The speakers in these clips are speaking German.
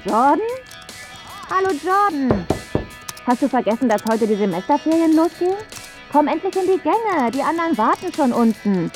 Jordan? Hallo Jordan. Hast du vergessen, dass heute die Semesterferien losgehen? Komm endlich in die Gänge, die anderen warten schon unten.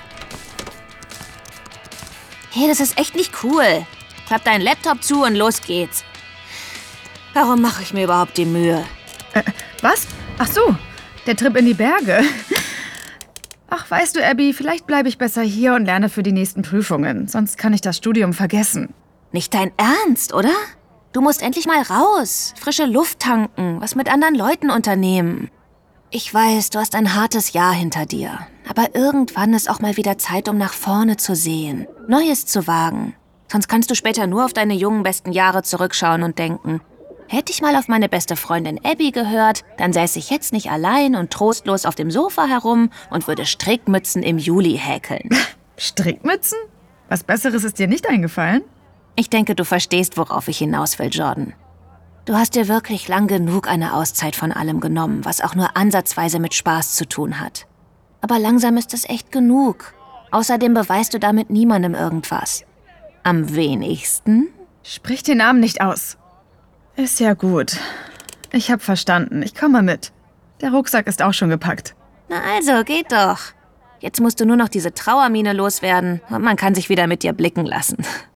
Hey, das ist echt nicht cool. Klapp deinen Laptop zu und los geht's. Warum mache ich mir überhaupt die Mühe? Was? Ach so, der Trip in die Berge. Ach, weißt du, Abby, vielleicht bleibe ich besser hier und lerne für die nächsten Prüfungen. Sonst kann ich das Studium vergessen. Nicht dein Ernst, oder? Du musst endlich mal raus, frische Luft tanken, was mit anderen Leuten unternehmen. Ich weiß, du hast ein hartes Jahr hinter dir. Aber irgendwann ist auch mal wieder Zeit, um nach vorne zu sehen, Neues zu wagen. Sonst kannst du später nur auf deine jungen besten Jahre zurückschauen und denken, hätte ich mal auf meine beste Freundin Abby gehört, dann säße ich jetzt nicht allein und trostlos auf dem Sofa herum und würde Strickmützen im Juli häkeln. Strickmützen? Was Besseres ist dir nicht eingefallen? Ich denke, du verstehst, worauf ich hinaus will, Jordan. Du hast dir wirklich lang genug eine Auszeit von allem genommen, was auch nur ansatzweise mit Spaß zu tun hat. Aber langsam ist es echt genug. Außerdem beweist du damit niemandem irgendwas. Am wenigsten? Sprich den Namen nicht aus. Ist ja gut. Ich hab verstanden. Ich komme mit. Der Rucksack ist auch schon gepackt. Na also, geht doch. Jetzt musst du nur noch diese Trauermine loswerden und man kann sich wieder mit dir blicken lassen.